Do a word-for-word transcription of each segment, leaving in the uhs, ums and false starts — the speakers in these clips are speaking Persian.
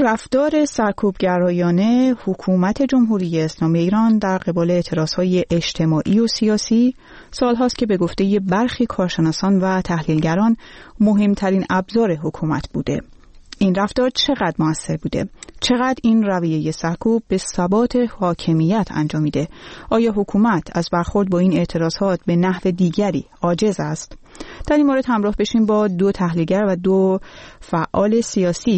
رفتار سرکوبگرایانه حکومت جمهوری اسلامی ایران در قبال اعتراضهای اجتماعی و سیاسی سالهاست که به گفته برخی کارشناسان و تحلیلگران مهمترین ابزار حکومت بوده. این رفتار چقدر موثر بوده؟ چقدر این رویه سرکوب به ثبات حاکمیت انجامیده؟ آیا حکومت از برخورد با این اعتراضات به نحو دیگری عاجز است؟ در این مورد همراه بشیم با دو تحلیلگر و دو فعال سیاسی،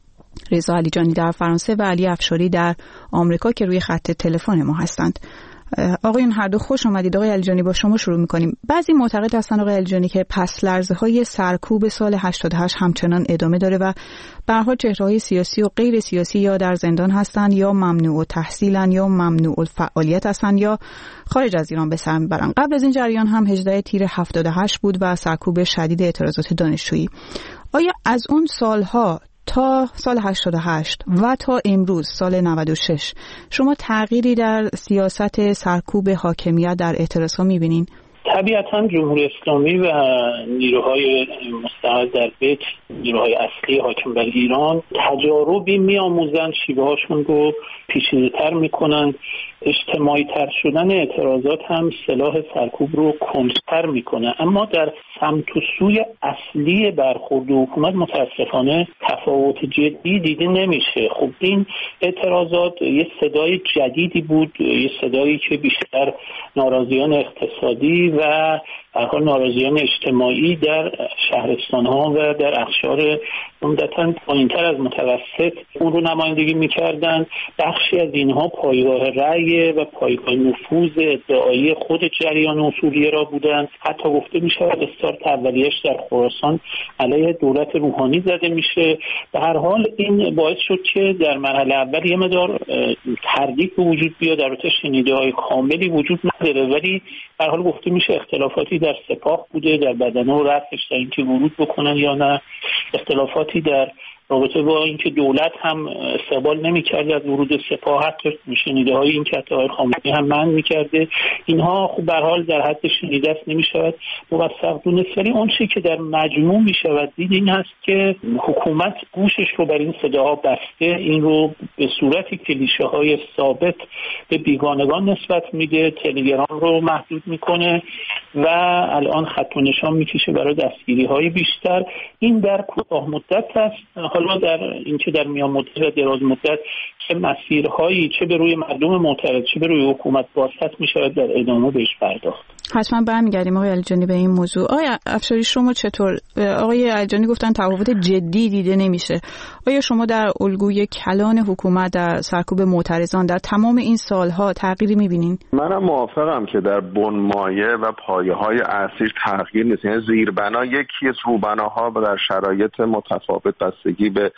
رضا علیجانی در فرانسه و علی افشاری در آمریکا که روی خط تلفن ما هستند. آقایون هر دو خوش آمدید. آقای علیجانی با شما شروع می‌کنیم. بعضی معتقد هستند آقای علیجانی که پس لرزه‌های سرکوب سال هشتاد و هشت همچنان ادامه داره و به هر حال چهره‌های سیاسی و غیر سیاسی یا در زندان هستند یا ممنوع التحصیلن یا ممنوع الفعالیت هستند یا خارج از ایران به سر میبرن. قبل از این جریان هم هجدهم تیر هفتاد و هشت بود و سرکوب شدید اعتراضات دانشجویی. آیا از اون سالها تا سال هشتاد و هشت و تا امروز سال نود و شش شما تغییری در سیاست سرکوب حاکمیت در اعتراضها می‌بینین؟ طبیعتاً جمهوری اسلامی و نیروهای مستقل در بیت، نیروهای اصلی حاکم بر ایران، تجاربی می‌آموزند، شیوه‌هاشون رو پیچیده‌تر می‌کنند. اجتماعی تر شدن اعتراضات هم سلاح سرکوب رو کنتر میکنه، اما در سمت و سوی اصلی برخورد حکومت متاسفانه تفاوت جدی دیده نمیشه. خب این اعتراضات یه صدای جدیدی بود، یه صدایی که بیشتر ناراضیان اقتصادی و در حال ناراضیان اجتماعی در شهرستان‌ها و در اقشار عمدتاً پایین‌تر از متوسط اون رو نمایندگی می‌کردند. بخشی از اینها پایگاه رأی و پایگاه نفوذ ادعایی خود جریان اصولیه را بودند. حتی گفته می‌شود استارت اولیه‌اش در خراسان علیه دولت روحانی زده میشه. به هر حال این باعث شد که در مرحله اول یه مقدار تردید به وجود بیاد، البته شنیده‌های کاملی وجود نداره، ولی به هر حال گفته میشه اختلافاتی در سپاه بوده، در بدنه و رأسش، در اینکه ورود بکنن یا نه، اختلافاتی در رابطه با اینکه دولت هم استقبال نمی‌کرد از ورود سپاه، حتی شنیده‌های این که آقای خامنه‌ای هم منع می‌کرده. اینها خب به هر حال در حد شنیده است، نمی‌شود موثق دونست. ولی اون چیزی که در مجموع می‌شود دید این هست که حکومت گوشش رو بر این صداها بسته، این رو به صورت کلیشه‌های ثابت به بیگانگان نسبت میده، تلگرام رو محدود میکنه و الان خط و نشان میکشه برای دستگیری‌های بیشتر. این در کوتاه مدت است. حالا در اینکه در میان مدت و دراز مدت چه مسیرهایی چه به روی مردم معترض چه به روی حکومت بازتر می‌شود در ادامه بهش پرداخت. حتما برمیگردیم آقای علیجانی به این موضوع. آقای افشاری شما چطور؟ آقای علیجانی گفتن تفاوت جدی دیده نمیشه. آیا شما در الگوی کلان حکومت در سرکوب معترضان در تمام این سالها تغییری می‌بینین؟ منم موافقم که در بنمایه و پایه‌های اصلی تغییر نیست. یعنی زیربنا یکی از روبناها و در شرایط متفاوت بستگی به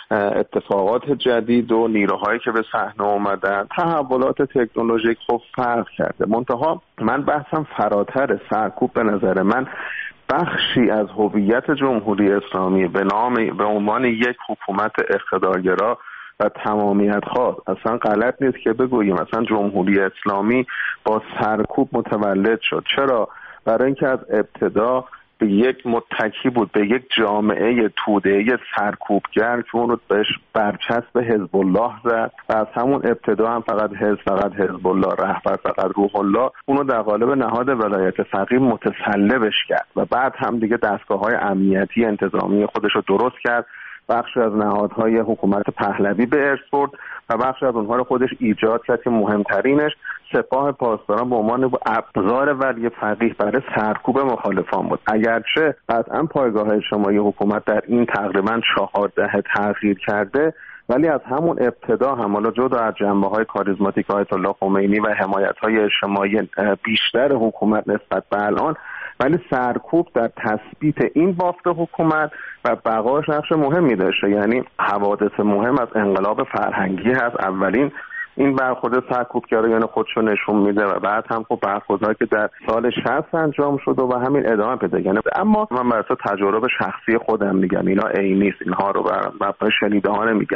اتفاقات جدید و نیروهایی که به صحنه اومدن، تحولات تکنولوژیک خب فرق کرده. منتها من بحثم فراتر سرکوب. به نظر من بخشی از هویت جمهوری اسلامی به نام به عنوان یک حکومت اقتدارگرا و تمامیت خواه، اصلا غلط نیست که بگوییم اصلا جمهوری اسلامی با سرکوب متولد شد. چرا؟ برای اینکه از ابتدا به یک متکی بود، به یک جامعه توده‌ای سرکوبگر که اون رو بهش برچسب حزب الله زد و از همون ابتدا هم فقط حزب فقط حزب الله، رهبر فقط روح الله، اون رو در قالب نهاد ولایت فقیه متسلبش کرد و بعد هم دیگه دستگاه‌های امنیتی انتظامی خودش رو درست کرد. بخش از نهادهای حکومت پهلوی به ارث برد و بخش از اونها رو خودش ایجاد کرد که مهمترینش سپاه پاسداران به عنوان ابزار ولی فقیه برای سرکوب مخالفان بود. اگرچه قطعا پایگاه اجتماعی حکومت در این تقریبا چهار دهه تغییر کرده، ولی از همون ابتدا هم حالا جدا از جنبه‌های کاریزماتیک آیت الله خمینی و حمایت‌های اجتماعی بیشتر حکومت نسبت به الان، ولی سرکوب در تثبیت این بافت حکومت و بقاش نقش مهمی داشته. یعنی حوادث مهم از انقلاب فرهنگی هست. اولین این برخورد سرکوبگرایانه خودشو نشون میده و بعد هم خب برخوردهایی که در سال شصت انجام شده و همین ادامه پیدا کنه. اما من برای تجربه شخصی خودم میگم، اینا عینی نیست، اینها رو بر مبنای شنیده ها نمیگم.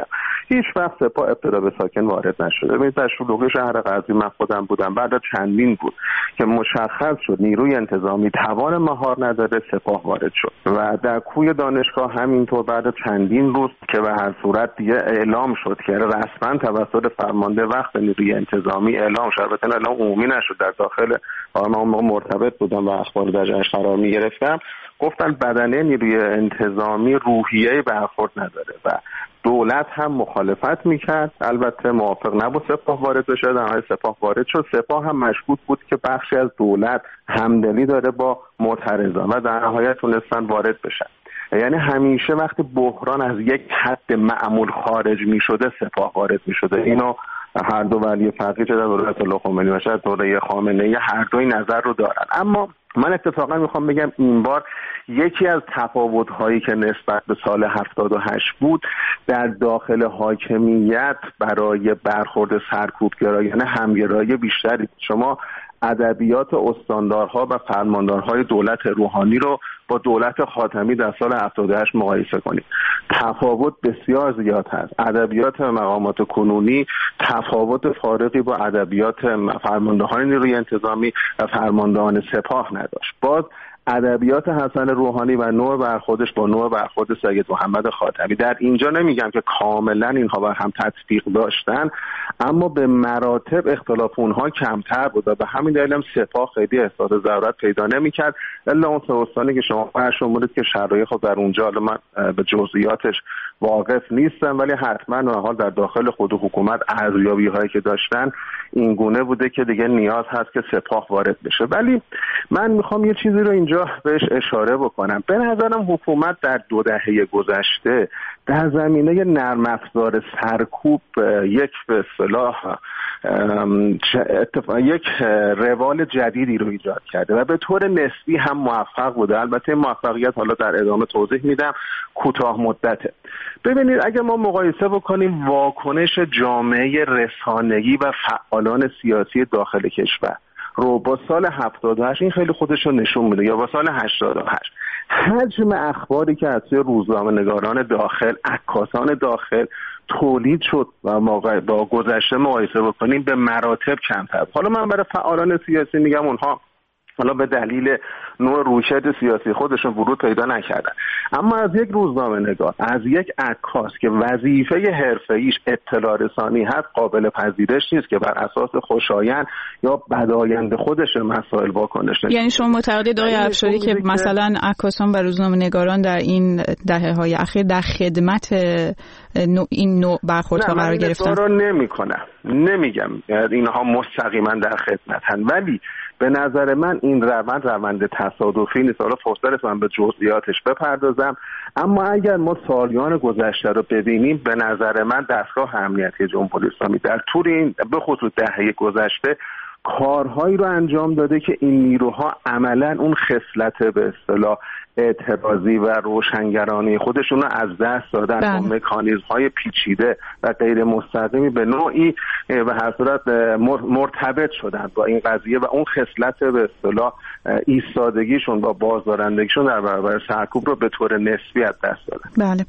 هیچ وقت سپاه ابتدا به ساکن وارد نشده. ببینید در شلوغی شهر غزنی من خودم بودم، بعد از چندین بود که مشخص شد نیروی انتظامی توان مهار نداره، سپاه وارد شد و در کوی دانشگاه همینطور بعد از چندین روز که به هر صورت دیگه اعلام شد که رسما توسط فرمانده وقت نیروی انتظامی اعلام شد، البته اعلام عمومی نشد، در داخل من اون موقع مرتبط بودم و اخبار در جریانش قرار می‌گرفتم، گفتن بدنه نیروی انتظامی روحیه برخورد نداره و دولت هم مخالفت میکرد، البته موافق نبود سپاه وارد بشه. در نهایت سپاه وارد شد. سپاه هم مشکوک بود که بخشی از دولت همدلی داره با معترضان و در نهایت تونستن وارد بشن. یعنی همیشه وقتی بحران از یک حد معمول خارج میشده سپاه وارد میشده. اینو هر دو ولی فقیه چه در دوره آیت الله خمینی و چه در دوره خامنه‌ای هر دوی نظر رو دارن. اما من اتفاقا میخوام بگم این بار یکی از تفاوت‌هایی که نسبت به سال هفتاد و هشت بود در داخل حاکمیت برای برخورد سرکوبگرایانه همگرایی بیشتری. شما ادبیات استاندارها و فرماندارهای دولت روحانی رو با دولت خاتمی در سال هفتاد و هشت مقایسه کنید، تفاوت بسیار زیاد هست. ادبیات مقامات کنونی تفاوت فارقی با ادبیات فرماندهان نیروی انتظامی و فرماندهان سپاه نداشت. باز ادبیات حسن روحانی و نوع برخوردش با نوع برخورد سید محمد خاتمی، در اینجا نمیگم که کاملا اینها بر هم تطبیق داشتن، اما به مراتب اختلاف اونها کمتر بود و به همین دلیل هم سپاه خیلی احساس ضرورت پیدا نمیکرد. الا اون سوستانی که شما فرمودید که شرایط خب در اونجا، حالا من به جزئیاتش واقف نیستم، ولی حتما و حال در داخل خود حکومت ارزیابی هایی که داشتن این گونه بوده که دیگه نیاز هست که سپاه وارد بشه. ولی من میخوام یه چیزی رو اینجا بهش اشاره بکنم. به نظرم حکومت در دو دهه گذشته در زمینه نرم افزار سرکوب یک به اصطلاح یک روال جدیدی رو ایجاد کرده و به طور نسبی هم موفق بوده. البته موفقیت حالا در ادامه توضیح میدم کوتاه مدته. ببینید اگر ما مقایسه بکنیم واکنش جامعه رسانه‌ای و فعالان سیاسی داخل کشور رو با سال هفتاد و هشت، این خیلی خودش رو نشون میده، یا با سال هشتاد و هشت، حجم اخباری که از سوی روزنامه‌نگاران داخل، عکاسان داخل تولید شد و موقع با گذشته مقایسه بکنیم به مراتب کمتر. حالا من برای فعالان سیاسی میگم اونها حالا به دلیل نوع رویکرد سیاسی خودشون ورود پیدا نکردن، اما از یک روزنامه‌نگار، از یک عکاس که وظیفه حرفه‌ایش اطلاع رسانی هست، قابل پذیرش نیست که بر اساس خوشایند یا بدایند خودش مسائل واکنش نشون. یعنی شما معتقدید آقای افشاری که مثلا عکاسان و روزنامه‌نگاران در این دهه‌های اخیر در خدمت نوع این نوع برخوردها قرار گرفتن؟ نه، من این نمی‌کنم، نمیگم اینها مستقیما در خدمتن، ولی به نظر من این روند روند تصادفی نیست. حالا فرصت من به جزئیاتش بپردازم، اما اگر ما سالیان گذشته رو ببینیم، به نظر من دستگاه امنیتی جمهوری اسلامی در طول این به خصوص دهه گذشته کارهایی رو انجام داده که این نیروها عملا اون خصلت به اصطلاح اعتراضی و روشنگرانی خودشون رو از دست دادن با مکانیزم‌های پیچیده و غیر مستقیمی به نوعی به هر صورت مرتبط شدن با این قضیه و اون خصلت به اصطلاح ایستادگیشون با بازدارندگیشون در برابر سرکوب رو به طور نسبی از دست دادن. بله.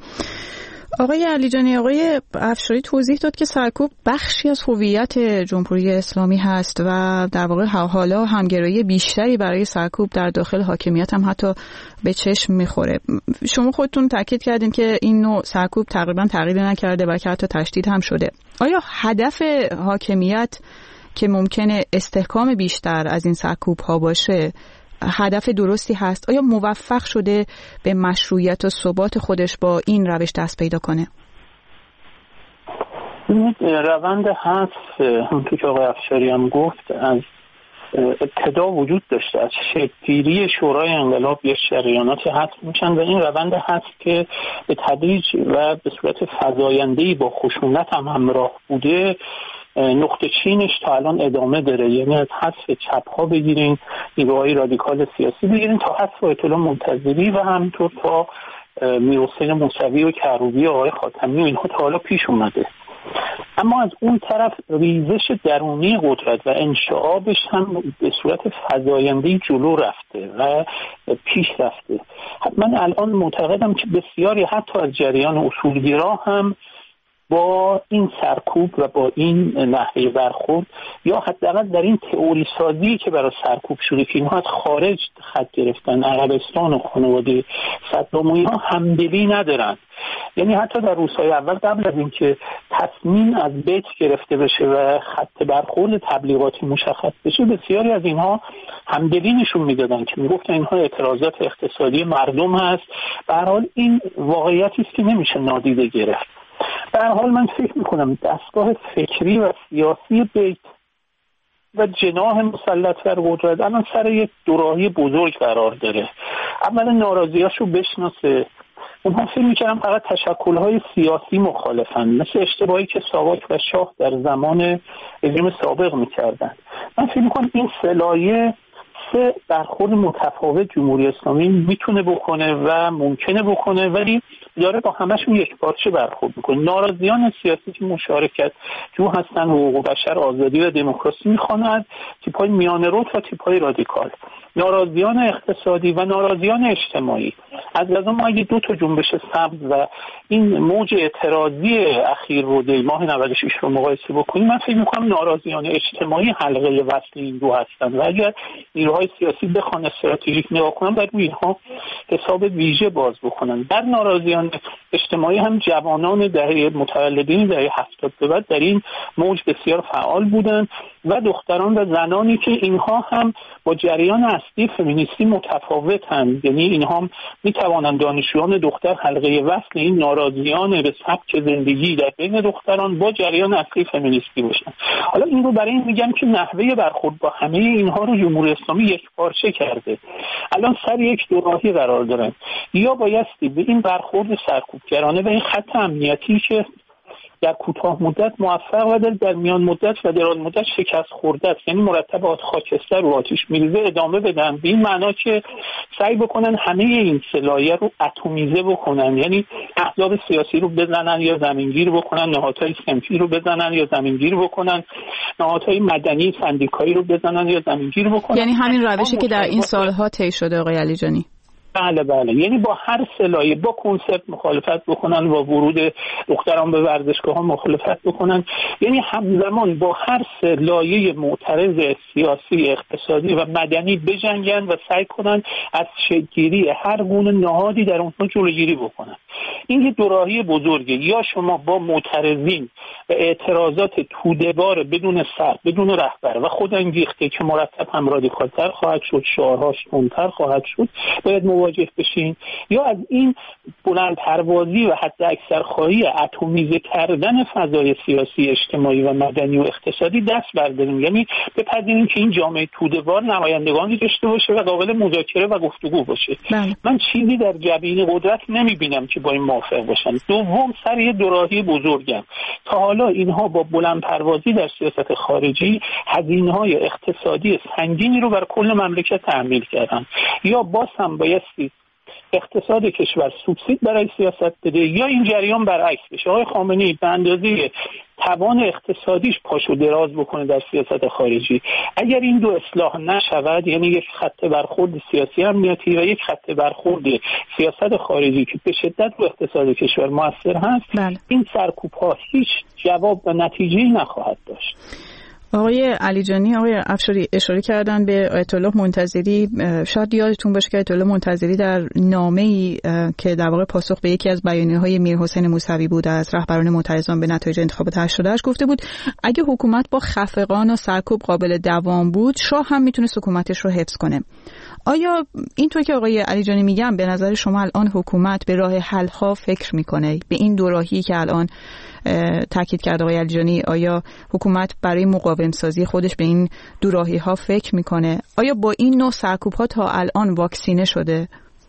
آقای علیجانی، آقای افشاری توضیح داد که سرکوب بخشی از هویت جمهوری اسلامی هست و در واقع حالا همگرایی بیشتری برای سرکوب در داخل حاکمیت هم حتی به چشم میخوره. شما خودتون تاکید کردین که این نوع سرکوب تقریبا تغییر نکرده بلکه حتی تشدید هم شده. آیا هدف حاکمیت که ممکنه استحکام بیشتر از این سرکوب ها باشه هدف درستی هست؟ آیا موفق شده به مشروعیت و ثبات خودش با این روش دست پیدا کنه؟ روند حذف همونطور که آقای افشاری هم گفت از ابتدا وجود داشته. از شکل‌گیری شورای انقلاب یه شریانات حذف میشن و این روند حذف که به تدریج و به صورت فزاینده‌ای با خشونت هم همراه بوده نقطه چینش تا الان ادامه داره. یعنی از حذف چپ‌ها بگیرین، نیروهای رادیکال سیاسی بگیرین تا حذف آیت الله منتظری و همینطور تا میرحسین موسوی و کروبی و آقای خاتمی و اینها تا حالا پیش اومده. اما از اون طرف ریزش درونی قدرت و انشعابش هم به صورت فزاینده‌ای جلو رفته و پیش رفته. من الان معتقدم که بسیاری حتی از جریان اصولگرا هم با این سرکوب و با این نحوه برخورد یا حداقل در این تئوری سازی که برای سرکوب شده که اینها از خارج خط گرفتن، عربستان و خانواده صدام و اینها همدلی ندارن. یعنی حتی در روزهای اول قبل از اینکه تصمیم از بیت گرفته بشه و خط برخورد تبلیغاتی مشخص بشه، بسیاری از اینها همدلی نشون میدادن که میگفتن اینها اعتراضات اقتصادی مردم هست. به هر حال این واقعیتی است که نمیشه نادیده گرفت. به هر حال من فکر میکنم دستگاه فکری و سیاسی بیت و جناح مسلط بر قدرت الان سر یک دوراهی بزرگ قرار داره. اولا ناراضیاشو بشناسه. اونها فکر میکنم فقط تشکل‌های سیاسی مخالفن، مثل اشتباهی که ساواک و شاه در زمان رژیم سابق میکردن. من فکر میکنم این سلایه سه برخورد متفاوت جمهوری اسلامی میتونه بکنه و ممکنه بکنه، ولی داره با همشون یک پارچه برخورد میکنه. ناراضیان سیاسی که مشارکت جو هستن، حقوق بشر، آزادی و دموکراسی میخوانند، تیپ‌های میانه رو تا تیپ‌های رادیکال. ناراضیان اقتصادی و ناراضیان اجتماعی. از لازم ما اگه دو تا جنبش سبز و این موج اعتراضی اخیر رو در ماه نود و شش رو مقایسه بکنیم، من فکر میکنم ناراضیان اجتماعی حلقه وصل این دو هستن و اگر نیروهای سیاسی بخوان استراتژیک نگاه کنن باید روی اینها حساب ویژه باز بکنن. در ناراضیان اجتماعی هم جوانان دهه متولدین دهه هفتاد به بعد در این موج بسیار فعال بودن و دختران و زنانی که اینها هم با جریان اصلی فمینیستی متفاوتند. یعنی اینها هم میتوانند دانشجویان دختر حلقه وصل این ناراضیان به سبک زندگی در بین دختران با جریان اصلی فمینیستی باشن. حالا این رو برای این میگم که نحوه برخورد با همه اینها رو جمهوری اسلامی یک پارچه کرده. الان سر یک دوراهی قرار دارن، یا بایستی به این برخورد سرکوبگرانه و این خط امنیتی که در کوتاه مدت موفق و در, در میان مدت و دراز مدت شکست خورده است، یعنی مرتبات خاکستر رو آتش میریزه، ادامه بدن. به این معنا که سعی بکنن همه این سلایه رو اتمیزه بکنن، یعنی احزاب سیاسی رو بزنن یا زمینگیر بکنن، نهادهای صنفی رو بزنن یا زمینگیر بکنن، نهادهای مدنی سندیکایی رو بزنن یا زمینگیر بکنن. یعنی همین روشی که در این سالها طی شده آقای علیجانی. بله بله، یعنی با هر سلایه، با کنسرت مخالفت بکنن، با ورود دختران به ورزشگاه ها مخالفت بکنن، یعنی همزمان با هر سلایه معترض سیاسی، اقتصادی و مدنی بجنگن و سعی کنن از شکل‌گیری هر گونه نهادی در اونها جلوگیری بکنن. این یه دوراهی بزرگه. یا شما با معترضین و اعتراضات توده‌بار بدون سر، بدون رهبر و خودانگیخته که مرتب هم رادیکال‌تر خواهد شد، شعارهاش تندتر خواهد شد، باید مواجه بشین، یا از این بلند پروازی و حتی اکثر خواهی اتمیزه کردن فضای سیاسی، اجتماعی و مدنی و اقتصادی دست برداریم. یعنی بپذیریم که این جامعه توده‌بار نمایندگانی داشته باشه و قابل مذاکره و گفتگو باشه. بله. من چیزی در جبین قدرت نمیبینم که با این موافق باشن. دوم، سر یه دوراهی بزرگم. تا حالا اینها با بلند پروازی در سیاست خارجی هزینه‌های اقتصادی سنگینی رو بر کل مملکت تحمیل کردن. یا باز هم بایستی اقتصاد کشور سوبسید برای سیاست بده، یا این جریان برعکس بشه. آقای خامنه‌ای به اندازه توان اقتصادیش پاشو دراز بکنه در سیاست خارجی. اگر این دو اصلاح نشود، یعنی یک خط برخورد سیاسی امنیتی و یک خط برخورد سیاست خارجی که به شدت رو اقتصاد کشور موثر هست، بله. این سرکوب‌ها هیچ جواب و نتیجه‌ای نخواهد داشت. آقای علیجانی، آقای افشاری اشاره کردن به آیت الله منتظری. شاید یادتون باشه که آیت الله منتظری در نامه‌ای که در واقع پاسخ به یکی از بیانیه‌های میرحسین موسوی بود از رهبران معترضان به نتایج انتخابات هشتاد و هشت گفته بود اگه حکومت با خفقان و سرکوب قابل دوام بود، شاه هم میتونه حکومتش رو حفظ کنه. آیا اینطور که آقای علیجانی میگن به نظر شما الان حکومت به راه حل‌ها فکر میکنه؟ به این دوراهی که الان تاکید کرد آقای علیجانی، آیا حکومت برای مقاوم سازی خودش به این دوراهی ها فکر میکنه؟ آیا با این نوع سرکوب ها تا الان واکسینه شده؟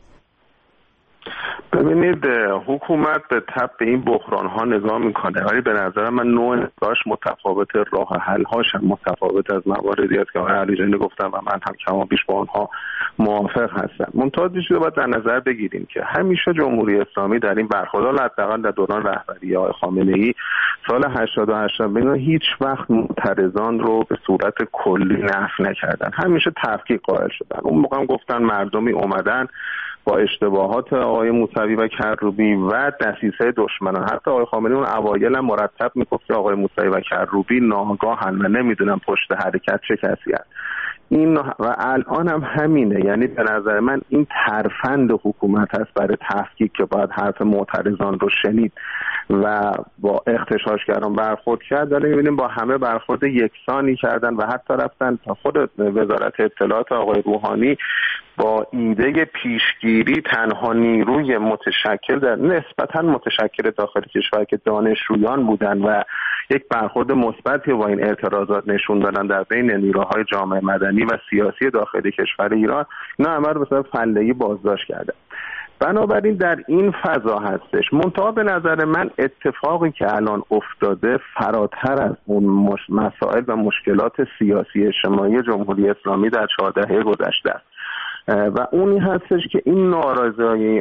ببینید، حکومت به تب به این بحران ها نگاه میکنه، ولی به نظر من نوع نگاهش متفاوت، راه حل هاش هم متفاوت از مواردی است که آقای علیجانی گفتن و من هم کما بیش با آنها موافق هستم. منتها چیزی رو باید در نظر بگیریم که همیشه جمهوری اسلامی در این برخوردار، حداقل در دوران رهبری آقای خامنه‌ای سال هشتاد و هشت هیچ وقت معترضان رو به صورت کلی نفی نکردن، همیشه تفکیک قائل شدن. اون موقع هم گفتن مردمی اومدن با اشتباهات آقای موسوی و کروبی و دسیسه دشمنان. حتی آقای خامنه‌ای اون اوایل هم مرتب میگفت که آقای موسوی و کروبی ناگاهن و نمیدونم پشت حرکت چه کسی هست. این و الان هم همینه. یعنی به نظر من این ترفند حکومت هست برای تفکیک که باید حرف معترضان رو شنید و با اغتشاشگران برخورد کرد. داره میبینیم با همه برخورد یکسانی کردن و حتی رفتن تا خود وزارت اطلاعات آقای روحانی با ایده پیشگیری تنها نیروی متشکل در نسبتاً متشکل داخل کشور که دانشجویان بودن و یک برخورد مثبتی با این اعتراضات نشون دادن در بین نیروهای جامعه مدنی و سیاسی داخل کشور ایران، اینا همه رو به صورت فله‌ای بازداشت کردن. بنابراین در این فضا هستش. منتها به نظر من اتفاقی که الان افتاده فراتر از اون مش... مسائل و مشکلات سیاسی اجتماعی جمهوری اسلامی در چهار دهه گذشته است و اونی هستش که این نارضایی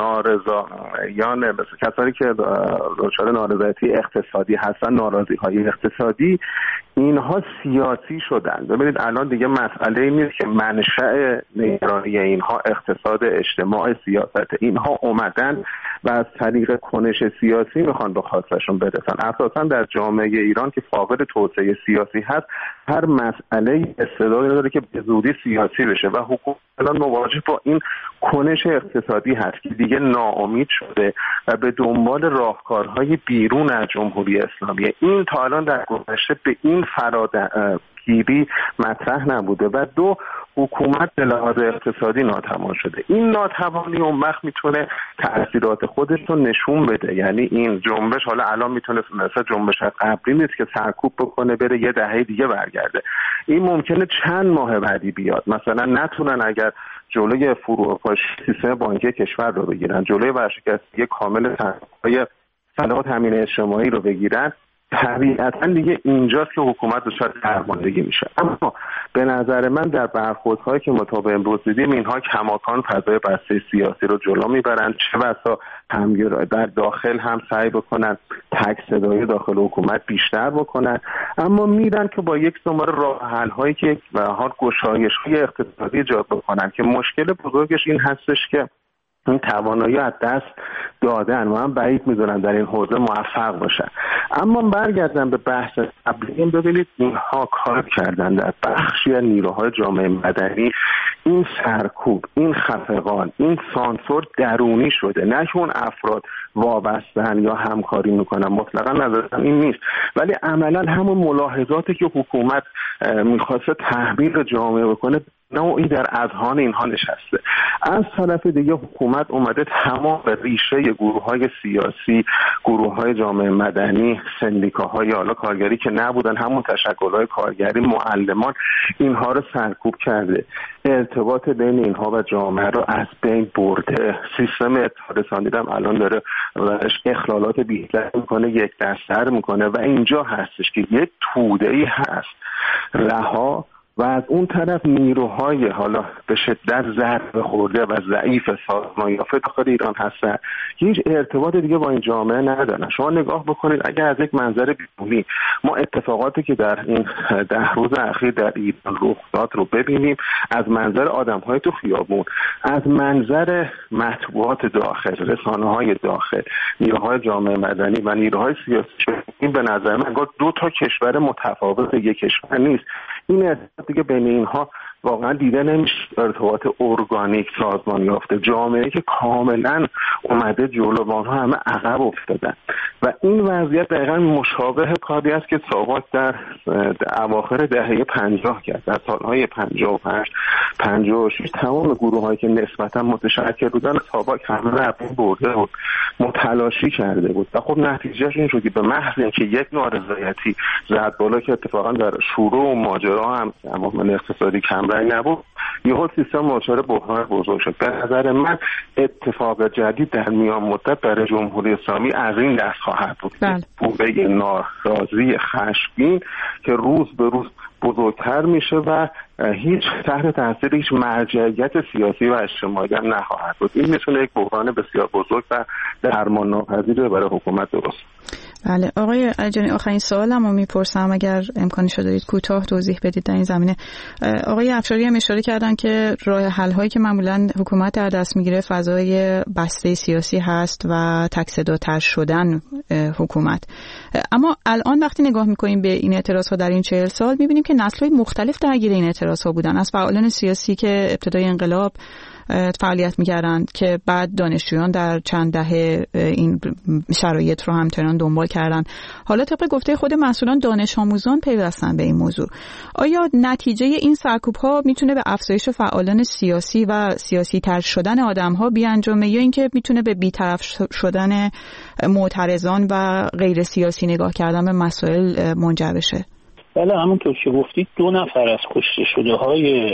نارضایان کسانی که دچار نارضایتی اقتصادی هستن، ناراضی های اقتصادی، اینها سیاسی شدن. ببینید الان دیگه مسئله نیست که منشأ نگرانی اینها اقتصاد، اجتماع، سیاست. اینها اومدن و از طریق کنش سیاسی میخوان به خواستشون برسن. اساسا در جامعه ایران که فاقد توسعه سیاسی هست، هر مسئله استعداد داره که به زودی سیاسی بشه و حکومت الان مواجه با این کنش اقتصادی هست که دیگه ناامید شده و به دنبال راهکارهای بیرون از جمهوری اسلامی. این تا الان در گذشته به این فرادگیری مطرح نبوده و دو، حکومت به لحاظ اقتصادی ناتوان شده. این ناتوانی اون وقت میتونه تأثیرات خودش رو نشون بده. یعنی این جنبش حالا الان میتونه مثلا جنبش قبلی نیست که سرکوب بکنه بره یه دهه دیگه برگرده. این ممکنه چند ماه بعدی بیاد. مثلا نتونن اگر جلوی فروپاشی سیستم بانکی کشور رو بگیرن، جلوی ورشکستگی کامل صنایع صنایع تامین اجتماعی رو بگیرن، طبیعتا دیگه اینجاست که حکومت دچار درماندگی میشه. اما به نظر من در برخوردهایی که ما تا به امروز دیدیم، اینها کماکان فضای بسته سیاسی رو جلو میبرن، چه بسا همگرایی در داخل هم سعی بکنن تک صدایی داخل حکومت بیشتر بکنن، اما میرن که با یک شماره راه حل هایی که به هر حال گشایش‌های اقتصادی ایجاد بکنن که مشکل بزرگش این هستش که این توانایی از دست دادن و من بعید میدونم در این حوزه موفق باشن. اما برگردم به بحث قبلی، ببینید اینها کار کردن در بخشی از نیروهای جامعه مدنی. این سرکوب، این خفقان، این سانسور درونی شده، نه که اون افراد وابستن یا همکاری میکنن، مطلقا نظرم این نیست، ولی عملا همون ملاحظاتی که حکومت میخواسته تحمیل جامعه بکنه نوعی در اذهان اینها نشسته. از طرف دیگه حکومت اومده تمام ریشه گروه‌های سیاسی، گروه‌های جامعه مدنی، سندیکاهای حالا کارگری که نبودن، همون تشکل‌های کارگری، معلمان، اینها رو سرکوب کرده. ارتباط بین اینها و جامعه رو از بین برده. سیستم اطلاع رسانی هم الان داره اخلالات بیشتر میکنه، یک دست‌تر میکنه و اینجا هستش که یک توده‌ای هست رها و از اون طرف نیروهای حالا به شدت ضربه خورده و ضعیف سازمان یافته داخل ایران هستن که هیچ ارتباط دیگه با این جامعه ندارن. شما نگاه بکنید، اگر از یک منظر بیرونی ما اتفاقاتی که در این ده روز اخیر در ایران رخ داد رو ببینیم، از منظر آدم‌های تو خیابون، از منظر مطبوعات داخل، رسانه‌های داخل، نیروهای جامعه مدنی و نیروهای سیاسی، این به نظر من دو تا کشور متفاوت یک کشور نیست. این ارتباط دیگه بین اینها واقعا دیده نمیشه. ارتباط ارگانیک سازمان یافته، جامعه که کاملا اومده جلو، آنها همه عقب افتادن و این وضعیت دقیقا مشابه کاری است که ساواک در اواخر دهه پنجاه کرد. در سالهای پنجاه و پنج پنجاه و شش تمام گروه‌هایی که نسبتا متشکل بودن ساواک همه رو برده بود، متلاشی کرده بود و خب نتیجهش این شد که به محض اینکه یک نارضایتی زد بالا که اتفاقا در شروع و ماجرا هم عوامل اقتصادی کم رنگ نبود، یهو سیستم دچار بحران بزرگ شد. به نظر من اتفاق جدید در میان مدت برای جمهوری اسلامی از این دست خواهد بود. قوه ناراضی خشمگین که روز به روز بزرگتر میشه و هیچ تحت تاثیر هیچ مرجعیت سیاسی و اجتماعی هم نخواهد بود. این میتونه یک بحران بسیار بزرگ و درمان ناپذیر برای حکومت درست. بله آقای علیجانی، آخرین سوالم رو میپرسم اگر امکانش رو دارید کوتاه توضیح بدید در این زمینه. آقای افشاری هم اشاره کردن که راه حل هایی که معمولا حکومت در دست میگیره فضای بسته سیاسی هست و تک صداتر شدن حکومت. اما الان وقتی نگاه میکنیم به این اعتراض ها در این چهل سال میبینیم که نسل‌های مختلف درگیر این اعتراض ها بودن، از فعالان سیاسی که ابتدای انقلاب فعالیت می‌کردند که بعد دانشجویان در چند دهه این شرایط رو همچنان دنبال کردن. حالا طبق گفته خود مسئولان دانش آموزان پیوستن به این موضوع. آیا نتیجه این سرکوب‌ها میتونه به افزایش فعالان سیاسی و سیاسی تر شدن آدم‌ها بیانجامه یا اینکه میتونه به بی‌طرف شدن معترضان و غیر سیاسی نگاه کردن به مسائل منجر بشه؟ بله همونطور که گفتید دو نفر از کشته شده های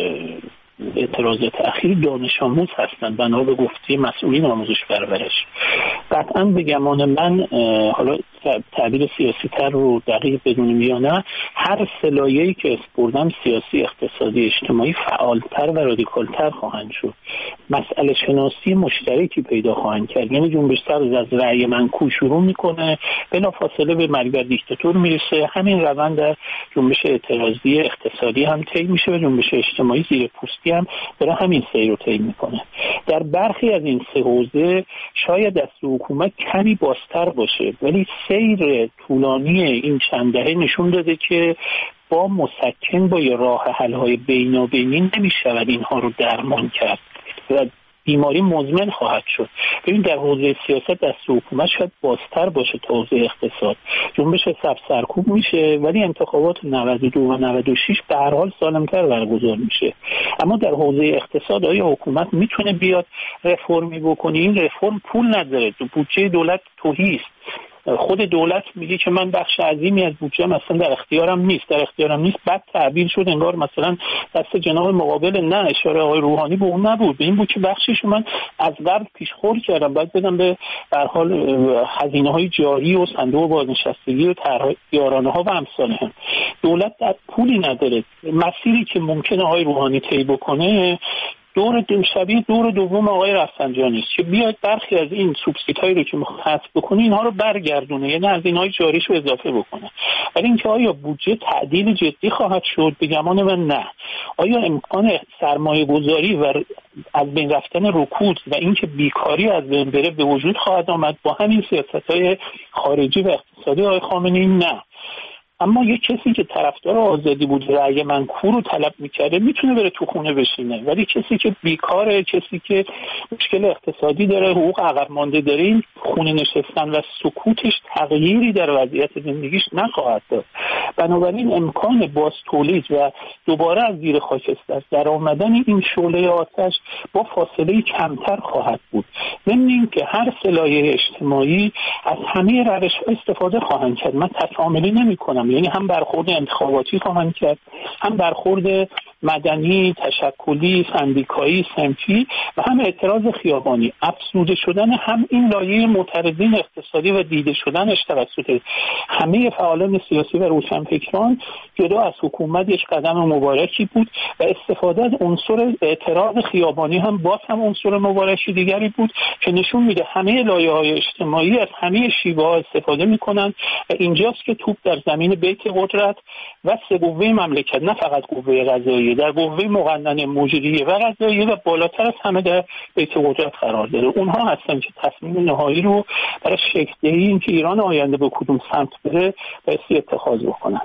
اعتراضات اخیر دانش آموز هستند بنا به گفته مسئولین آموزش پرورش. قطعا به گمان من، حالا تعبیر سیاسی تر رو دقیق بدونیم یا نه، هر سلایه‌ای که اسپردن سیاسی، اقتصادی، اجتماعی فعالتر و رادیکالتر خواهند شد. مسئله شناسی مشترکی پیدا خواهند کرد. یعنی جنبش سبز از رأی منکو شروع میکنه بلافاصله به مرگ بر دیکتاتور میرسه. همین روند در جنبش اعتراضی اقتصادی هم طی میشه و جنبش اجتماعی زیر پوستی هم داره همین سیر رو طی میکنه. در برخی از این سه حوزه شاید دست حکومت کمی بازتر باشه، ولی سیر طولانی این چند دهه نشون داده که با مسکن با یه راه حل‌های بینابینی نمیشود اینها رو درمان کرد و بیماری مزمن خواهد شد. ببین در حوزه سیاست دست حکومت شاید بازتر باشه تا حوزه اقتصاد. جنبش سبز سرکوب میشه ولی انتخابات نود و دو و نود و شش به هر حال سالمتر برگزار میشه. اما در حوزه اقتصاد آیا حکومت میتونه بیاد رفرمی بکنه؟ این رفرم پول نداره، تو بودجه دولت توهی است. خود دولت میگه که من بخش عظیمی از بودجه مثلا در اختیارم نیست در اختیارم نیست بعد تعبیر شد انگار مثلا دست جناح مقابل. نه، اشاره آقای روحانی به اون نبود، به این بود که بخشش من از قبل پیشخور کردم، باید بدم به هر حال هزینه‌های جاری و صندوق بازنشستگی و طرح یارانه ها و امثال هم. دولت در پولی نداره. مسیری که ممکنه آقای روحانی طی بکنه دور شبیه دور دوم آقای رفسنجانی است که بیاد برخی از این سوبسیدهایی رو که می‌خواد حذف بکنه اینها رو برگردونه، یعنی از اینهای جاریش رو اضافه بکنه. ولی اینکه آیا بودجه تعدیل جدی خواهد شد؟ به گمان من نه. آیا امکان سرمایه گذاری و از بین رفتن رکود و اینکه بیکاری از بین بره به وجود خواهد آمد با همین سیاست‌های خارجی و اقتصادی آقای خامنه‌ای؟ نه. اما یک کسی که طرفدار آزادی بود رأی منکور رو طلب میکرده میتونه بره تو خونه بشینه، ولی کسی که بیکاره، کسی که مشکل اقتصادی داره، حقوق عقب مانده داره، این خونه نشستن و سکوتش تغییری در وضعیت زندگیش نخواهد داد. بنابراین امکان باز تولید و دوباره از زیر خاکستر در آمدن این شعله آتش با فاصله کمتر خواهد بود. ضمن اینکه هر سلایه اجتماعی از همه روش‌ها استفاده خواهند کرد. من تکاملی نمی‌کنم، یعنی هم برخورد انتخاباتی خواهند کرد، هم برخورد مدنی، تشکلی، سندیکایی، صنفی و هم اعتراض خیابانی. افزوده شدن هم این لایه معترضین اقتصادی و دیده شدنش توسط همه فعالان سیاسی و روشنفکران جدا از حکومت یک قدم مبارکی بود و استفاده از عنصر اعتراض خیابانی هم باز هم عنصر مبارکی دیگری بود که نشون میده همه لایه‌های اجتماعی از همه شیوه‌ها استفاده میکنن و اینجاست که توپ در زمین بیت قدرت و سه قوه مملکت، نه فقط قوه قضاییه، در قوه مقننه مجریه و قضاییه و بالاتر از همه در بیت قدرت قرار داره. اونها هستن که تصمیم نهایی رو برای شکل‌دهی اینکه ایران آینده به کدوم سمت بره بایستی اتخاذ بکنن.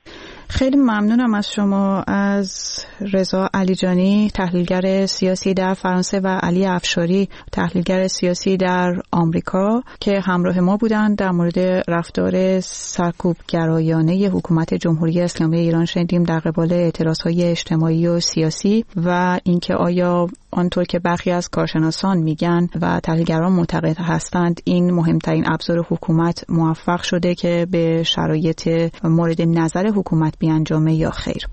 خیلی ممنونم از شما، از رضا علیجانی تحلیلگر سیاسی در فرانسه و علی افشاری تحلیلگر سیاسی در آمریکا که همراه ما بودند. در مورد رفتار سرکوبگرایانه حکومت جمهوری اسلامی ایران شنیدیم در قبال اعتراضهای اجتماعی و سیاسی و اینکه آیا آنطور که برخی از کارشناسان میگن و تحلیلگران معتقد هستند این مهمترین ابزار حکومت موفق شده که به شرایط مورد نظر حکومت بیانجامه یا خیر.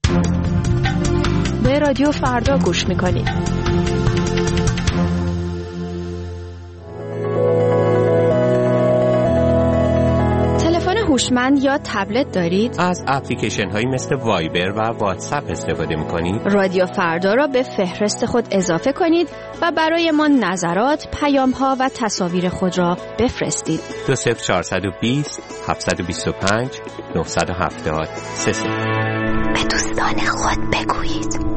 به رادیو فردا گوش میکنید. هوشمند یا تبلت دارید؟ از اپلیکیشن هایی مثل وایبر و واتساپ استفاده می‌کنید؟ رادیو فردا را به فهرست خود اضافه کنید و برای ما نظرات، پیام‌ها و تصاویر خود را بفرستید. دو صفر چهارصد و بیست هفتصد و بیست و پنج نهصد و هفتاد سه سه. به دوستان خود بگویید.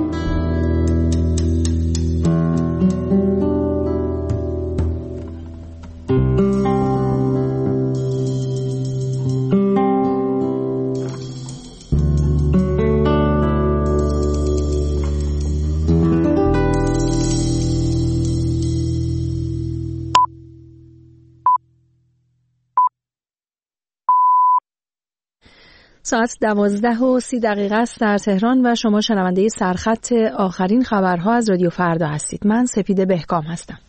ساعت دوازده و سی دقیقه است در تهران و شما شنونده سرخط آخرین خبرها از رادیو فردا هستید. من سپیده بهکام هستم.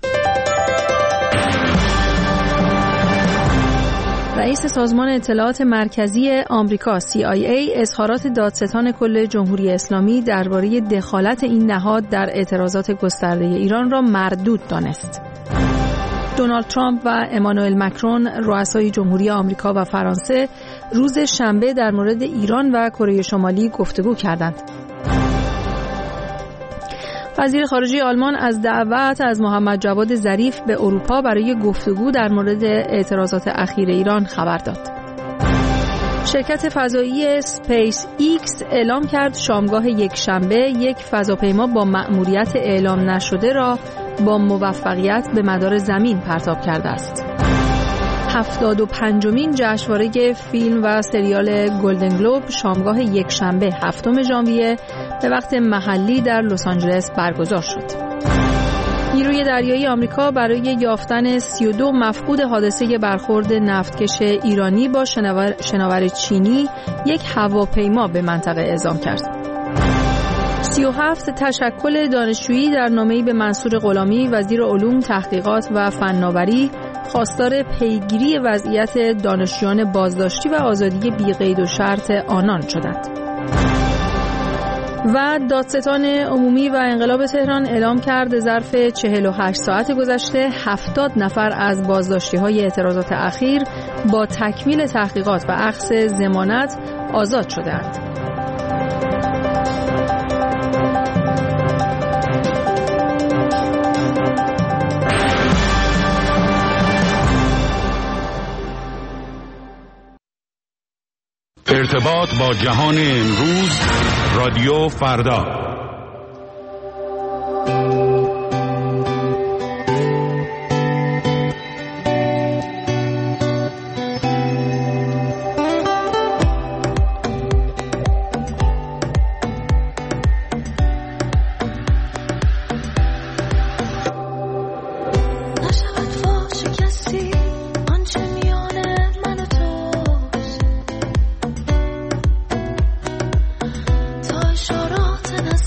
رئیس سازمان اطلاعات مرکزی آمریکا سی آی ای اظهارات دادستان کل جمهوری اسلامی درباره دخالت این نهاد در اعتراضات گسترده ایران را مردود دانست. دونالد ترامپ و امانوئل مکرون رؤسای جمهوری آمریکا و فرانسه روز شنبه در مورد ایران و کره شمالی گفتگو کردند. وزیر خارجه آلمان از دعوت از محمد جواد ظریف به اروپا برای گفتگو در مورد اعتراضات اخیر ایران خبر داد. شرکت فضایی سپیس ایکس اعلام کرد شامگاه یک شنبه یک فضاپیما با مأموریت اعلام نشده را با موفقیت به مدار زمین پرتاب کرده است. هفتاد و پنجمین جشنواره فیلم و سریال گلدن گلوب شامگاه یک شنبه هفتم ژانویه به وقت محلی در لس آنجلس برگزار شد. نیروی دریایی آمریکا برای یافتن سی و دو مفقود حادثه برخورد نفتکش ایرانی با شناور, شناور چینی یک هواپیما به منطقه اعزام کرد. سی و هفت تشکل دانشجویی در نامه‌ای به منصور غلامی وزیر علوم، تحقیقات و فناوری خواستار پیگیری وضعیت دانشجویان بازداشتی و آزادی بی قید و شرط آنان شدند. و دادستان عمومی و انقلاب تهران اعلام کرد ظرف چهل و هشت ساعت گذشته هفتاد نفر از بازداشتی‌های اعتراضات اخیر با تکمیل تحقیقات و اخذ ضمانت آزاد شدند. ارتباط با جهان امروز، رادیو فردا. اشارات نزدیک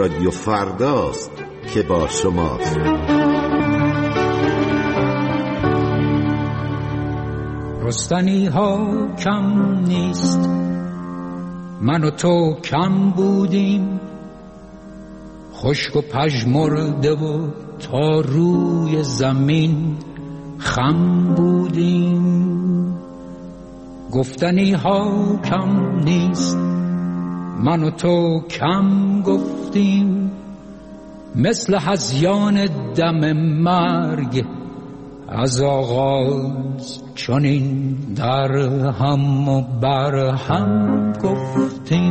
رادیو فرداست که با شماست. رستنی ها کم نیست، من و تو کم بودیم، خشک و پژمرده و تا روی زمین خم بودیم. گفتنی ها کم نیست، من و تو کم گفتیم، مثل هذیان دم مرگ از آغاز چنین در هم و بر هم گفتیم.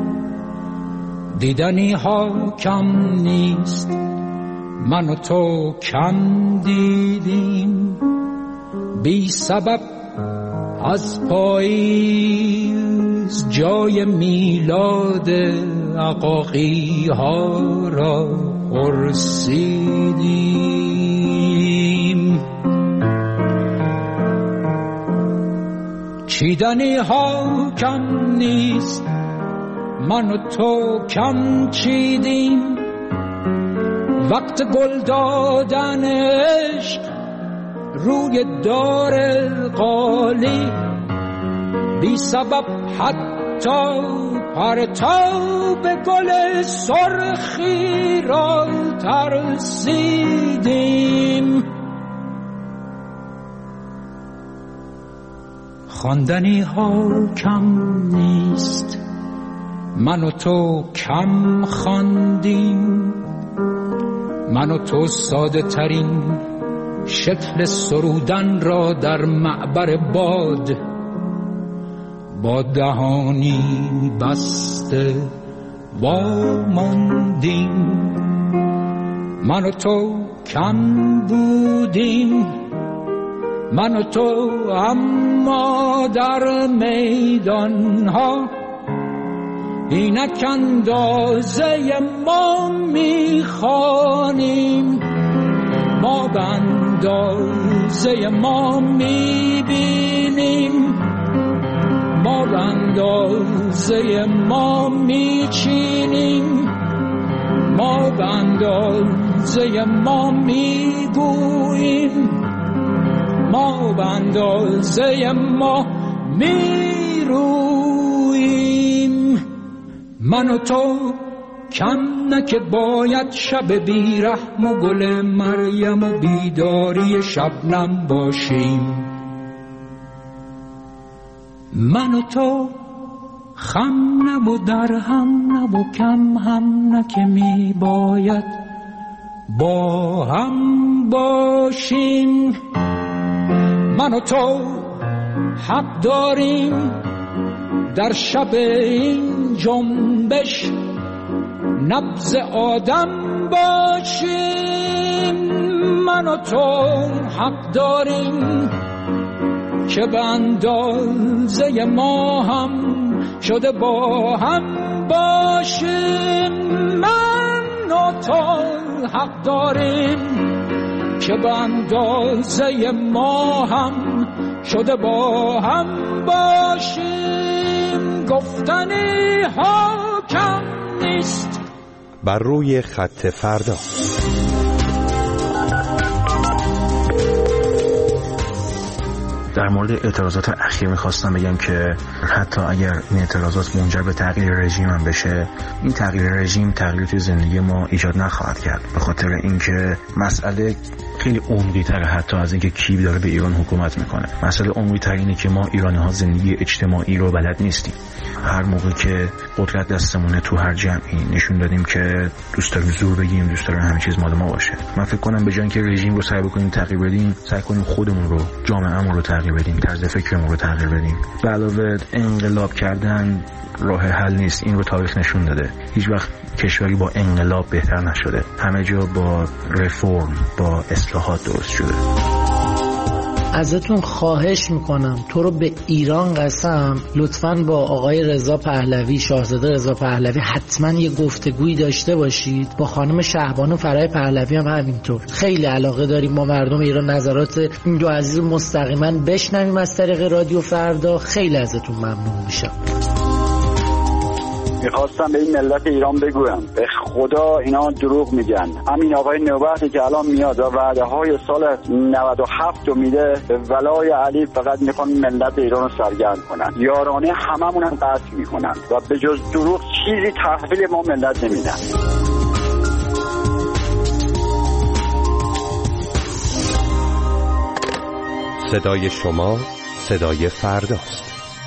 دیدنی ها کم نیست، من و تو کم دیدیم، بی سبب از پاییز جای میلاد عقاقی ها را پرسیدیم. چیدنی ها کم نیست، من و تو کم چیدیم، وقت گل دادن عشق روی دار قالی، بی سبب حتی پرتاب گل سرخی را ترسیدیم. خواندنی ها کم نیست، من و تو کم خواندیم، من و تو ساده ترین شکل سرودن را در معبر باد با دهانی بسته واماندیم. من و تو کم بودیم، من و تو اما در میدان ها اینک اندازه ما میخوانیم، ما به اندازه ما میبینیم، ما به اندازه ما میچینیم، ما به اندازه ما میگوییم، ما به اندازه ما میرویم. من و تو کم نه که باید شب بیرحم و گل مریم و بیداری شبنم باشیم. من و تو خم نه و در هم نه و کم هم نه که می باید با هم باشیم. من و تو حق داریم در شب این جنبش نبض آدم باشیم. من و تو حق داریم که به اندازه ما هم شده با هم باشیم. من و تو حق داریم که به اندازه ما هم شده با هم باشیم. گفتنی ها کم نیست. بر روی خط فردا در مورد اعتراضات اخیر میخواستم بگم که حتی اگر این اعتراضات منجر به تغییر رژیم هم بشه، این تغییر رژیم تغییر توی زندگی ما ایجاد نخواهد کرد، به خاطر اینکه مسئله خیلی عمقی تره حتی از اینکه کی داره به ایران حکومت میکنه. مسئله عمقی تر اینه که ما ایرانی ها زندگی اجتماعی رو بلد نیستیم. هر موقع که قدرت دستمونه تو هر جمعی نشون دادیم که دوست داریم زور بگیم، دوست داریم همه چیز مال ما باشه. من فکر کنم به جای اینکه رژیم رو سعی بکنیم تغییر بدیم، سعی کنیم خودمون رو، جامعه‌مون رو تغییر بدیم، طرز فکرمون رو تغییر بدیم. به علاوه انقلاب کردن راه حل نیست، این رو تاریخ نشون داده. هیچ وقت کشوری با انقلاب بهتر نشده، همه جا با رفرم، با اصلاحات درست شده. ازتون خواهش میکنم، تو رو به ایران قسم، لطفاً با آقای رضا پهلوی، شاهزاده رضا پهلوی حتما یه گفتگویی داشته باشید. با خانم شهبانو فرای پهلوی هم همینطور. خیلی علاقه داریم ما مردم ایران نظرات این دو عزیز مستقیما بشنویم از طریق رادیو فردا. خیلی ازتون ممنون میشم. میخواستم به این ملت ایران بگویم به خدا اینا دروغ میگن. همین آقای نوبختی که الان میاد و وعده های سال نود و هفت رو میده، به ولای علی فقط میخوان ملت ایران رو سرگرم کنن. یارانه هممون هم قطع میکنن و به جز دروغ چیزی تحویل ما ملت نمیدن. صدای شما صدای فرداست.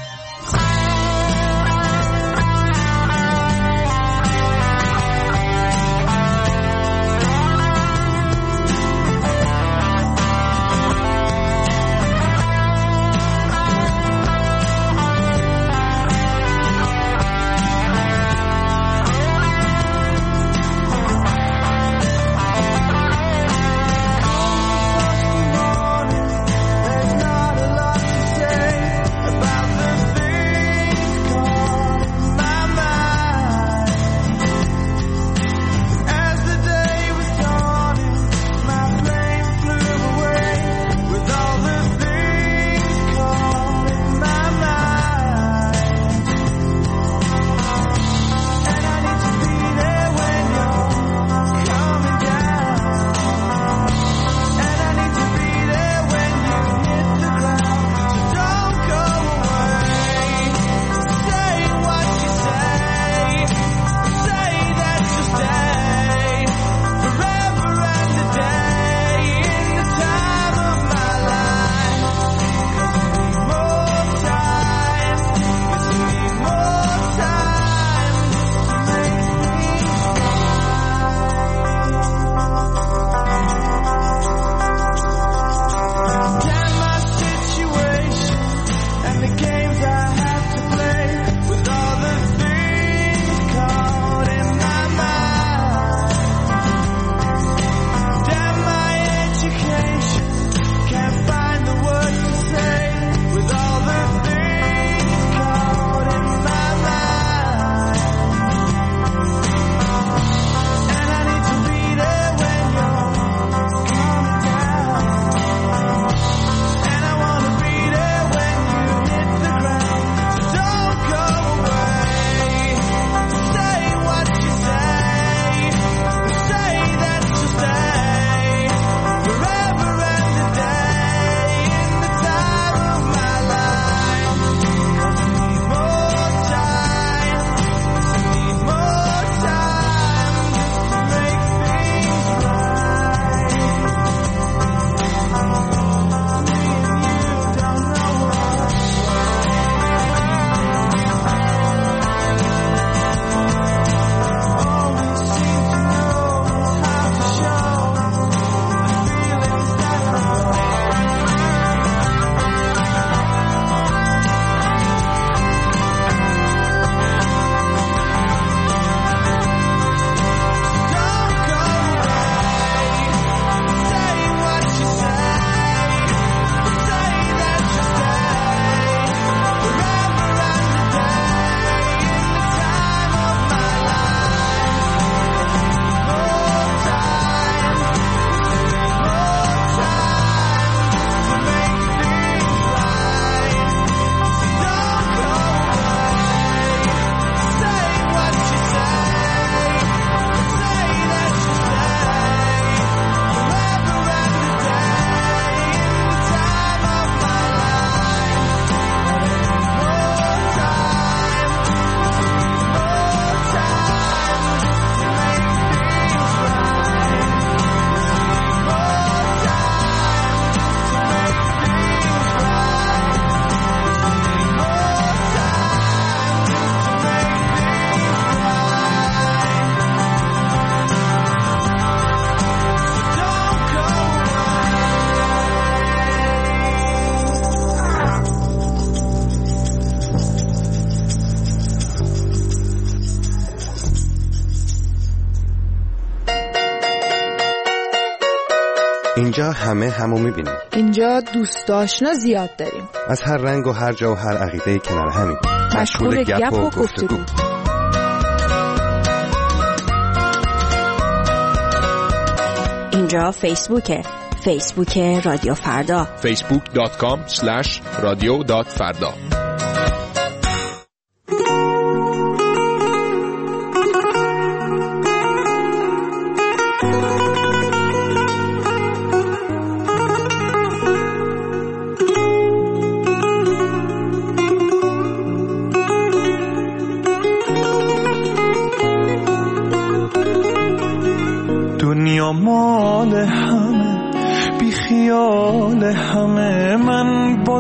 اینجا همه همو میبینیم. اینجا دوست آشنا زیاد داریم. از هر رنگ و هر جا و هر عقیده کنار همین. مشغول گپ و گفتگو. اینجا فیسبوکه. فیسبوک رادیو فردا. فیسبوک دات کام اسلش رادیو دات فردا.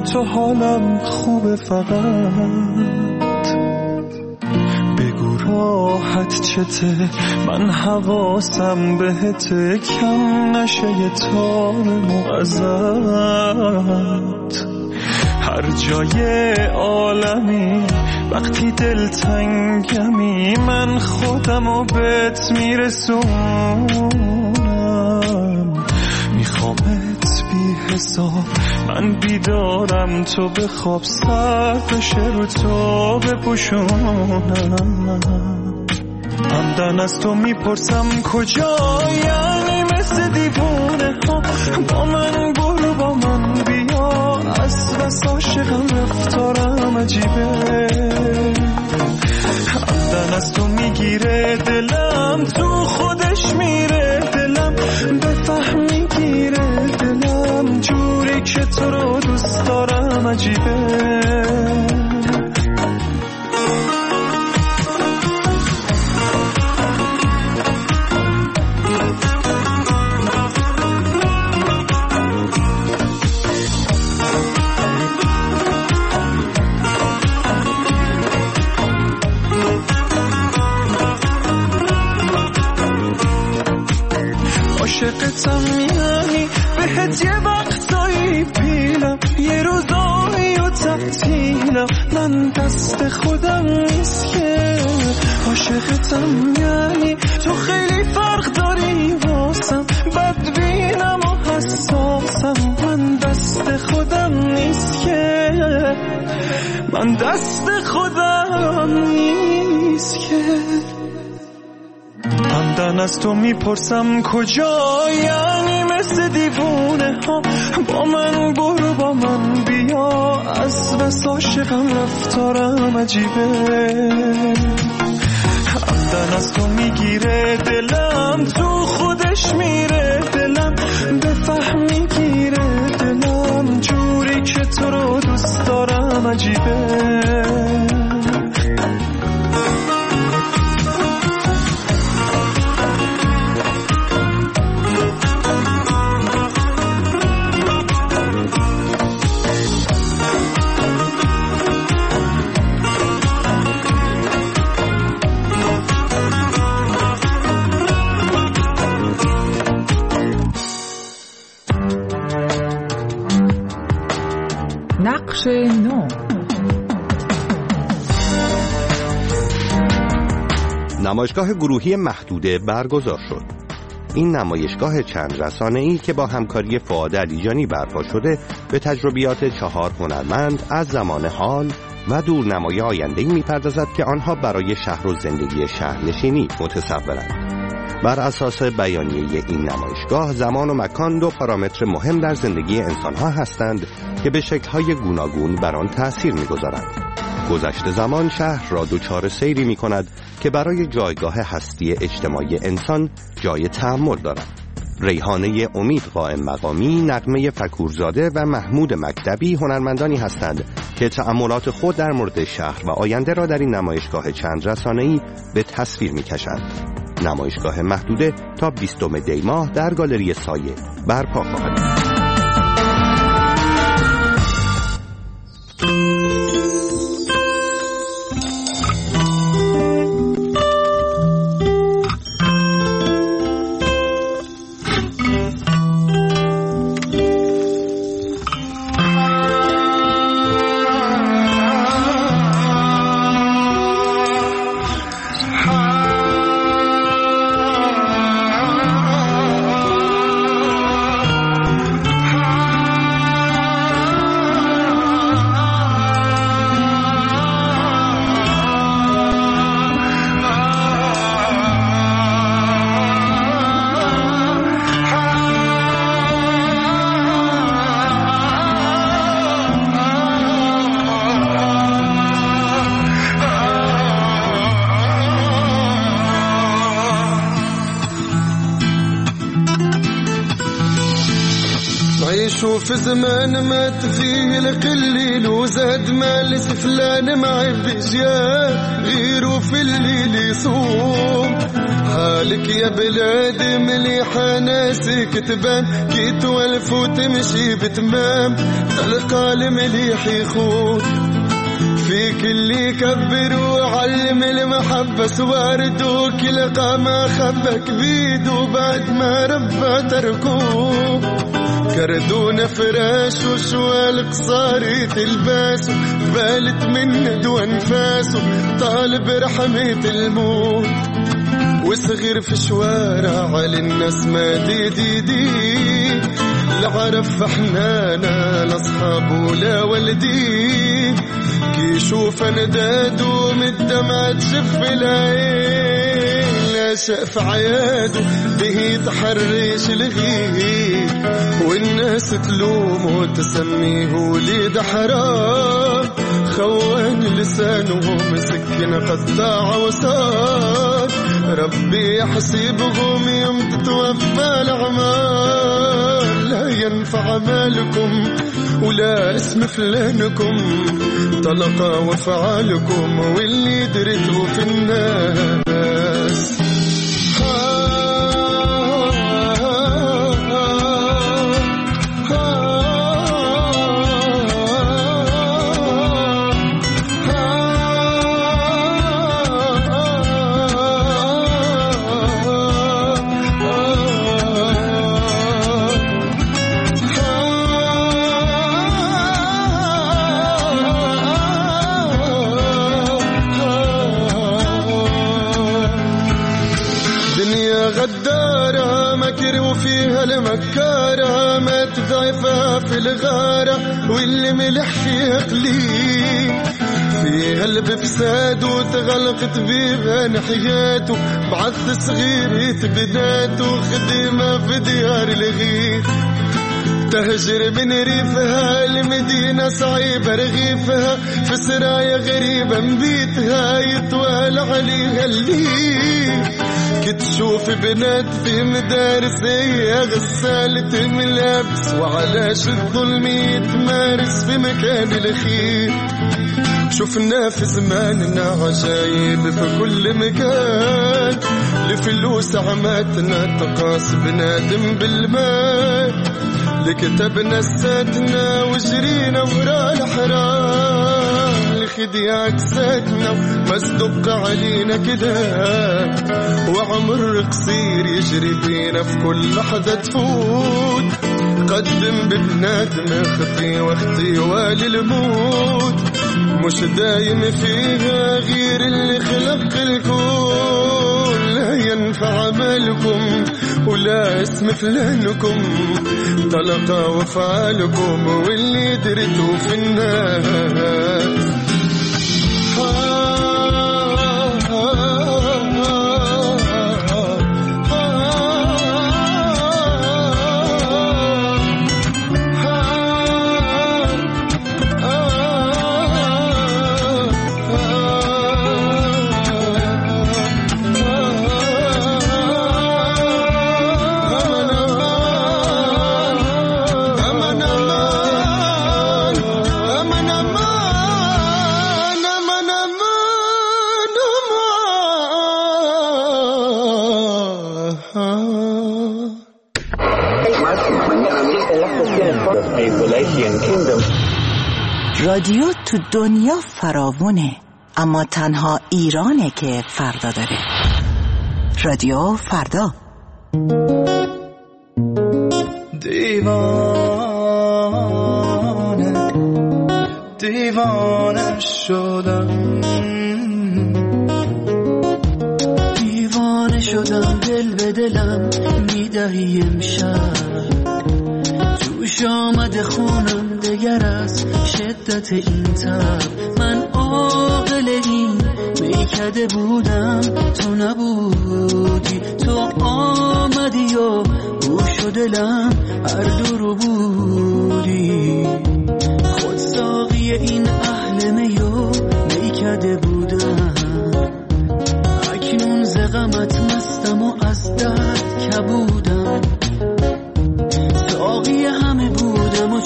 تو حالم خوبه، فقط بگو راحت چته، من حواسم بهته، کم نشه یه تار ازت. هر جای عالمی وقتی دل تنگمی، من خودمو بهت میرسونم. میخوامت بی حساب، من بیدارم تو بخواب، سر بشه رو تو بپوشونم. عمدن از تو میپرسم کجا، یعنی مثل دیوونه ها با من برو با من بیا، از بس عاشقم رفتارم عجیبه. عمدن از تو میگیره دلم، تو خودش میره دلم، بفهم میگیره دلم، جوری که تو رو دوست دارم عجیبه. عاشقتم یعنی بهت یه وقتایی پیلم، یه روزایی و تعطیلم، من دست خودم نیست که. عاشقتم یعنی تو خیلی فرق داری واسم، بدبینم و حساسم، من دست خودم نیست که، من دست خودم نیست که. عمدن از تو میپرسم کجا، یعنی مثل دیوونه ها با من برو با من بیا، از بس عاشقم رفتارم عجیبه. عمدن از تو میگیره دلم، تو خودش میره دلم، بفهم میگیره دلم، جوری که تو رو دوست دارم عجیبه. نقش نو. نمایشگاه گروهی محدوده برگزار شد. این نمایشگاه چند رسانه‌ای که با همکاری فؤاد علیجانی برپا شده، به تجربیات چهار هنرمند از زمان حال و دورنمای آینده‌ای می‌پردازد که آنها برای شهر و زندگی شهرنشینی متصورند. بر اساس بیانیه این نمایشگاه، زمان و مکان دو پارامتر مهم در زندگی انسان‌ها هستند که به شکل‌های گوناگون بر آن تأثیر می‌گذارند. گذشت زمان شهر را دچار سیری می‌کند که برای جایگاه هستی اجتماعی انسان جای تأمل دارد. ریحانه امید قائم مقامی، نغمه فکورزاده و محمود مکتبی هنرمندانی هستند که تأملات خود در مورد شهر و آینده را در این نمایشگاه چند رسانه‌ای به تصویر می‌کشند. نمایشگاه محدوده تا بیستم دی ماه در گالری سایه برپا خواهد شد. في زمان مات فيه القليل وزاد مال سفلان معي بجيال غيره في الليل يصوم. حالك يا بلادي مليحة ناسك تبان كي توالف وتمشي بتمام تلقى المليح يخون فيك اللي كبر وعلم المحبة سوارد وكلقى ما خبك بيد وبعد ما ربى تركوه كردون فراش وشوال قصاري تلباس بالت من دو انفاسه طالب رحمة الموت وصغير في شوارع على الناس ما دي دي دي لا عرف حنانا لاصحاب ولا ولدي كي يشوف ندادو من الدمع تشف العين لا شاف عيادو به تحرش الغير والناس تلوم وتسميه وليد حرام خوان لسانه مسكن قطاع وصار ربي يحسبهم يوم تتوفى الأعمال لا ينفع مالكم ولا اسم فلانكم طلق وفعالكم واللي درته في الناس المكارة ما تضعفها في الغارة واللي ملح فيها قليل فيها البفساد وتغلقت بيها نحياته بعث صغير بناته خدمة في ديار الغير تهجر من ريفها المدينة صعيبة رغيفها في سرايا غريبة مبيتها يطوال عليها الليل كتشوف بنات في مدارس هي غسالة ملابس وعلاش الظلم يتمارس في مكان الخير شفنا في زماننا عجايب في كل مكان لفلوس عماتنا تقاس بنادم بالمال لكتبنا ساتنا وجرينا ورا الحرام لخديع كساتنا مصدق علينا كده وعمر قصير يجري فينا في كل لحظة تفوت قدم ببنادم اختي واختي والي الموت مش دايم فيها غير اللي خلق الكون لا ينفع مالكم ولا اسم فلانكم طلق وفعالكم واللي درتوا في الناس رادیو تو دنیا فراوونه اما تنها ایرانه که فردا داره. رادیو فردا. دیوانه دیوانه شدم دیوانه شدم دل به دلم میدهی امشب توش آمده خونم دگر از شدت این تب من عاقل این میکده بودم تو نبودی تو آمدی و گوش و دلم هر دو رو بودی خود ساقی این اهل میو میکده بودم اکنون ز غمت مستم و از درد کبودم ساقی همه بودم و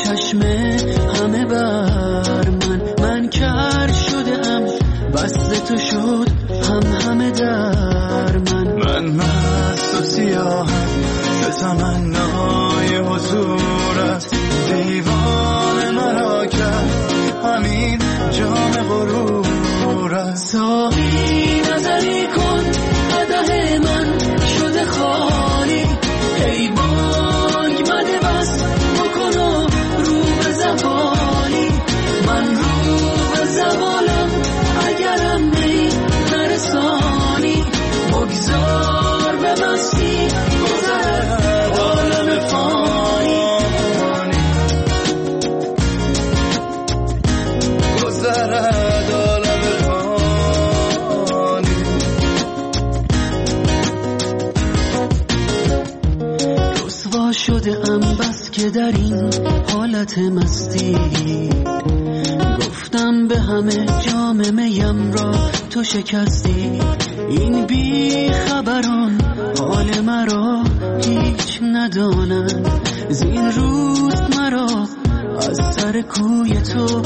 تو شد هم همه در من. من مست و سیاهم به تمنای حضورت، دیوان مرا کرد همین جام غرورت. ساقی نظری کن قدح من شده خالی، ای بانگ مده بس بکن و رو به زوالی. من رو به زوالم اگرم می نرسانی، بگذار به مستی گذرد عالم فانی. گذرد عالم فانی. رسوا شده ام بس که در این حالت مستی، گفتم به همه جام میم را تو شکستی. این بی خبران حال مرا هیچ ندانند، زین روز مرا از سر کوی تو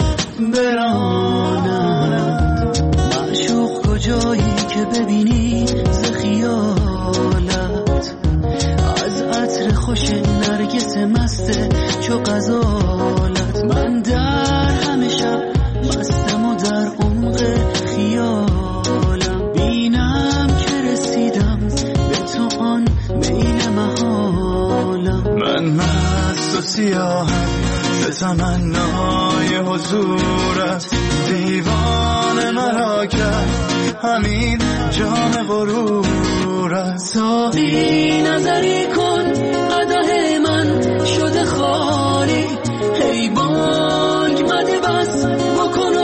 برانند. معشوق کجایی که ببینی ز خیالت، از عطر خوش نرگس مسته چو غزالت. من در همه شب مستم و در عمق خیالم، بینم که رسیدم به تو آن میل محالم. من مست و سیاهم به تمنای حضورت، دیوان مرا کرد همین جام غرورت. ساقی نظری کن قدح من شده خالی، ای بانگ مده بس بکن